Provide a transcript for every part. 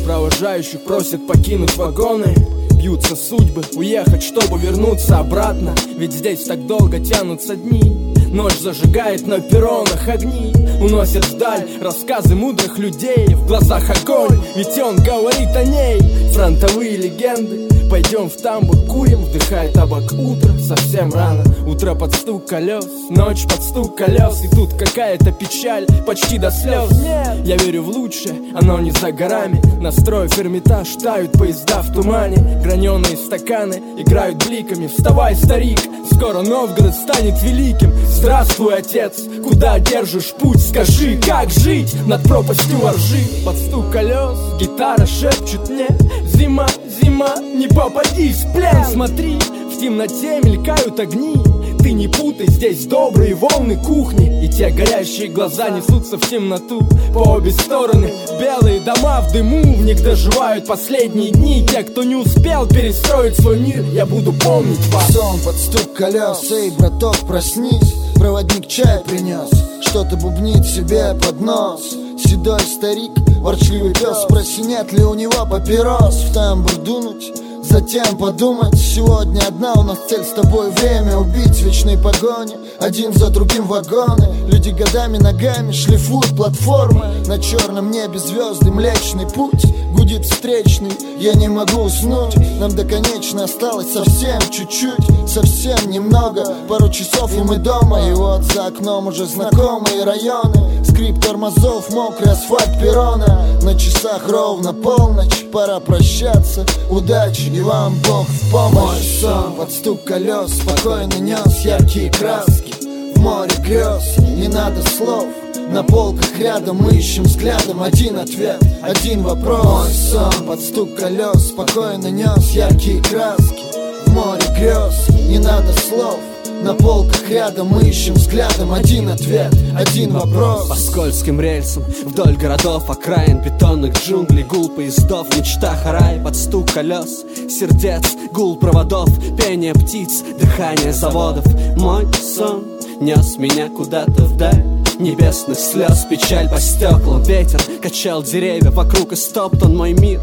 Провожающих просят покинуть вагоны. Бьются судьбы, уехать, чтобы вернуться обратно. Ведь здесь так долго тянутся дни. Ночь зажигает на перронах огни. Уносят вдаль рассказы мудрых людей. В глазах огонь, ведь он говорит о ней. Фронтовые легенды. Пойдем в тамбур, курим, вдыхает табак. Утро совсем рано, утро под стук колес, ночь под стук колес. И тут какая-то печаль, почти до слез. Я верю в лучшее, оно не за горами. Настроив Эрмитаж, тают поезда в тумане. Граненые стаканы играют бликами. Вставай, старик, скоро Новгород станет великим. Здравствуй, отец, куда держишь путь? Скажи, как жить над пропастью воржи? Под стук колес гитара шепчет мне: зима, зима, не попади в плен. Смотри, в темноте мелькают огни. Ты не путай, здесь добрые волны кухни. И те горящие глаза несутся в темноту. По обе стороны белые дома в дыму. В них доживают последние дни. Те, кто не успел перестроить свой мир, я буду помнить вас. Сон под стук колес, эй, браток, проснись. Проводник чай принес, что-то бубнит себе под нос. Седой старик, ворчливый пес, спроси, нет ли у него папирос. В тамбур дунуть, затем подумать. Сегодня одна у нас цель с тобой, время убить в вечной погоне. Один за другим вагоны. Люди годами ногами шлифуют платформы. На черном небе звезды, Млечный Путь. Гудит встречный, я не могу уснуть. Нам до конечной осталось совсем чуть-чуть, совсем немного. Пару часов и мы дома. И вот за окном уже знакомые районы. Скрип тормозов, мокрый асфальт перрона. На часах ровно полночь, пора прощаться. Удачи и вам Бог в помощь. Мой сон под стук колес спокойно нес яркие краски. В море грез, не надо слов. На полках рядом мы ищем взглядом один ответ, один вопрос. Мой сон под стук колес спокойно нес яркие краски. В море грез, не надо слов. На полках рядом мы ищем взглядом один ответ, один вопрос. По скользким рельсам, вдоль городов, окраин, бетонных джунглей. Гул поездов, мечта рай, под стук колес, сердец, гул проводов, пение птиц, дыхание заводов. Мой сон нес меня куда-то вдаль небесных слез, печаль по стеклам. Ветер качал деревья, вокруг истоптан мой мир.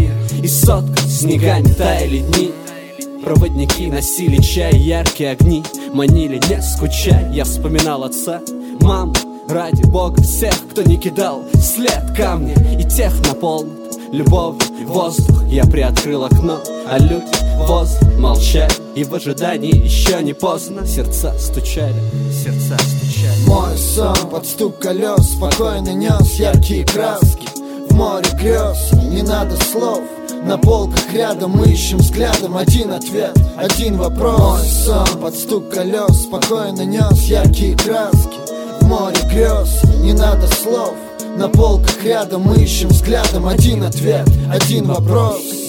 И соткан снегами таяли дни. Проводники носили чай, яркие огни манили, не скучай. Я вспоминал отца, маму, ради Бога всех, кто не кидал след камня. И тех наполнит любовью воздух. Я приоткрыл окно, а люди возле молчали. И в ожидании еще не поздно сердца стучали, сердца стучали. Мой сон под стук колес спокойно нес яркие краски. В море грез, не надо слов. На полках рядом мы ищем взглядом один ответ, один вопрос. Мой сон под стук колес спокойно нес яркие краски. В море грез, не надо слов. На полках рядом мы ищем взглядом один ответ, один вопрос.